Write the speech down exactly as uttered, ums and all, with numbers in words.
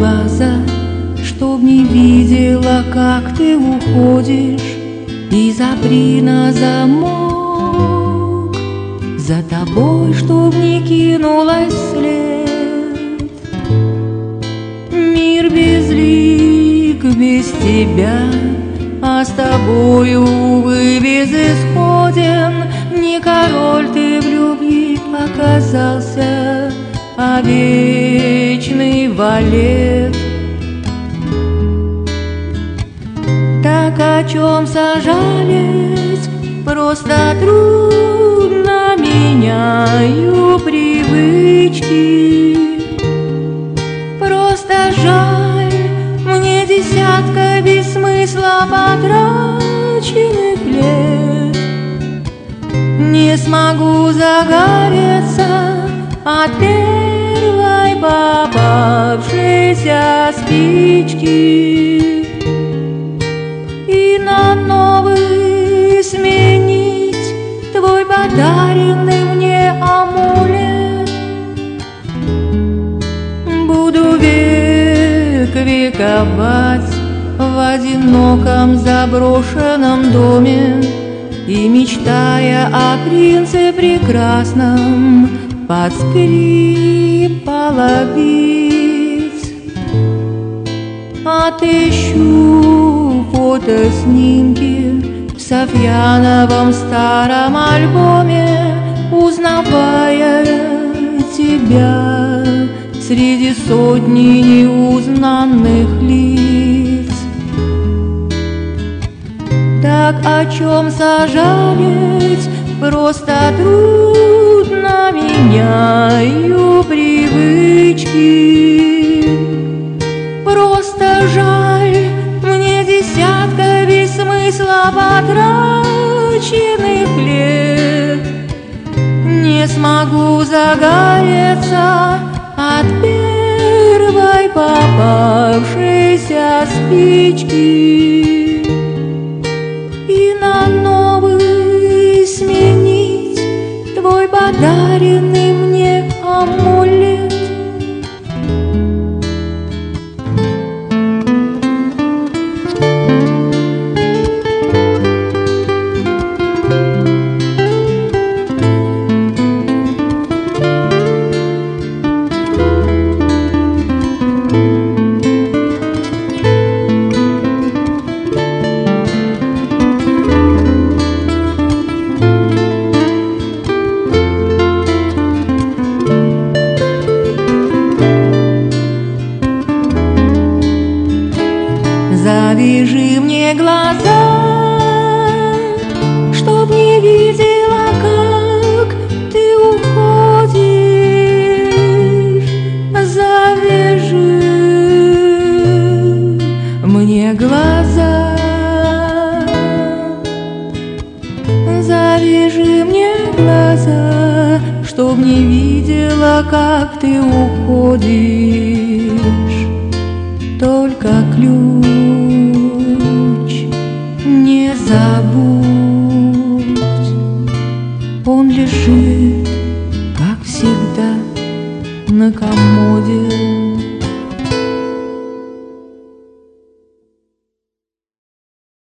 глаза, чтоб не видела, как ты уходишь, и запри на замок. За тобой, чтоб не кинулась вслед. Мир безлик без тебя, а с тобою, увы, безысходен. Не король ты в любви оказался, а вечный валет. Так о чем сожалеть, просто трудно, меняю привычки. Просто жаль, мне десятка без смысла потраченных лет. Не смогу загореться от первой попавшейся спички и на новый сменить твой подаренный мне амулет. Буду век вековать в одиноком заброшенном доме и, мечтая о принце прекрасном, под скрип половиц отыщу фотоснимки в Софьяновом старом альбоме, узнавая тебя среди сотни неузнанных лиц. Так о чем сожалеть, просто трудно, меняю привычки. Просто жаль, мне десятка без смысла потраченных лет. Не смогу загореться от первой попавшейся спички и на новый сменить твой подаренный мне амулет. Завяжи мне глаза, чтоб не видела, как ты уходишь. Завяжи мне глаза, завяжи мне глаза, чтоб не видела, как ты уходишь. Только ключ не забудь, он лежит, как всегда, на комоде.